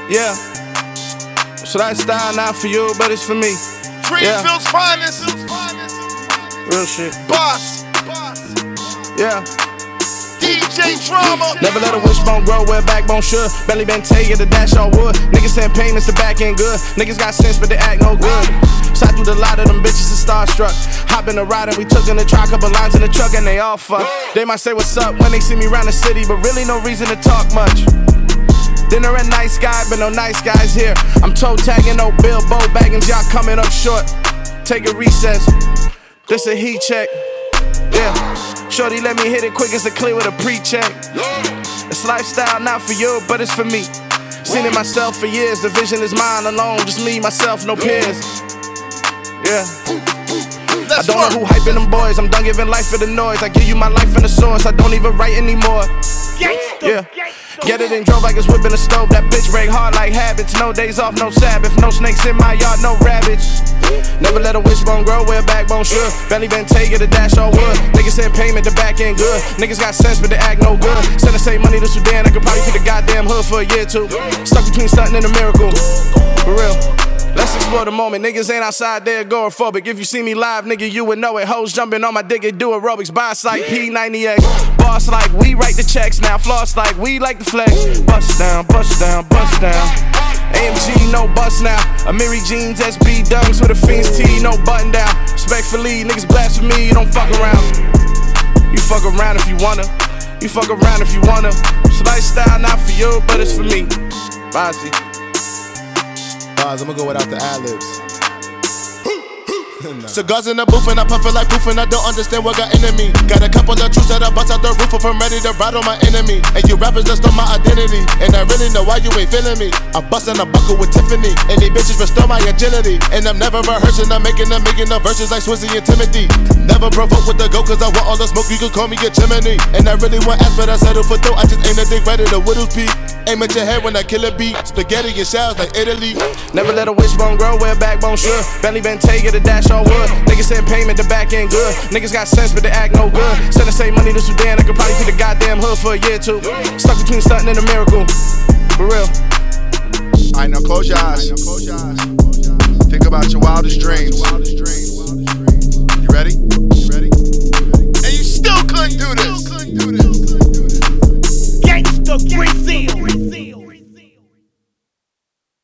Yeah. So that style not for you, but it's for me. Dreamville's finest. Real shit. Boss. Yeah. DJ Drama. Never let a wishbone grow where a backbone should. Belly been taking the dash all wood. Niggas send payments, the back end good. Niggas got sense, but they act no good. Sat through the lot of them bitches and starstruck. Hop in the ride and we took in the truck. Couple lines in the truck and they all fuck. They might say what's up when they see me around the city, but really no reason to talk much. Dinner at Nice Guy, but no nice guys here. I'm toe tagging, no Bilbo Baggins, y'all coming up short. Take a recess. This a heat check. Yeah. Shorty let me hit it quick as a clear with a pre-check. It's lifestyle not for you, but it's for me. Seen it myself for years. The vision is mine alone, just me, myself, no peers. Yeah. I don't know who hyping them boys. I'm done giving life for the noise. I give you my life in the source. I don't even write anymore. Yeah. Get it and drove like it's whipping a stove. That bitch break hard like habits. No days off, no Sabbath. No snakes in my yard, no rabbits. Never let a wishbone grow where a backbone should. Belly been taking the dash all wood. Niggas send payment, the back end good. Niggas got sense, but they act no good. Send the same money to Sudan. I could probably feed the goddamn hood for a year or two. Stuck between stunting and a miracle. For real. Let's explore the moment. Niggas ain't outside there agoraphobic. If you see me live, nigga, you would know it. Hoes jumping on my dick and do aerobics. Boss like P90X. Boss like we write the checks now. Floss like we like the flex. Bust down, bust down, bust down. AMG, no bust now. Amiri jeans, SB dunks with a Fiends tee, no button down. Respectfully, niggas blasphemy, you don't fuck around. You fuck around if you wanna. You fuck around if you wanna. It's lifestyle not for you, but it's for me. Bossy. Bars, I'ma go without the ad-libs. Cigars in the booth and I puff it like proof and I don't understand what got into me. Got a couple of truths that I bust out the roof if I'm ready to ride on my enemy. And you rappers just on my identity, and I really know why you ain't feeling me. I'm busting a buckle with Tiffany, and these bitches restore my agility. And I'm never rehearsing, I'm making the verses like Swizzy and Timothy. Never provoke with the go, cause I want all the smoke, you can call me a chimney. And I really want ass, but I settle for dough. I just aim the dick right at the widow's peak. Aim at your head when I kill a beat. Spaghetti and shells like Italy. Never let a wishbone grow where a backbone should. Belly been taking the dash all wood. Niggas send payment, the back end good. Niggas got sense, but they act no good. Send the same money to Sudan, I could probably feed the goddamn hood for a year or two. Stuck between stunting and a miracle. For real. Alright, now close your eyes. Think about your wildest dreams.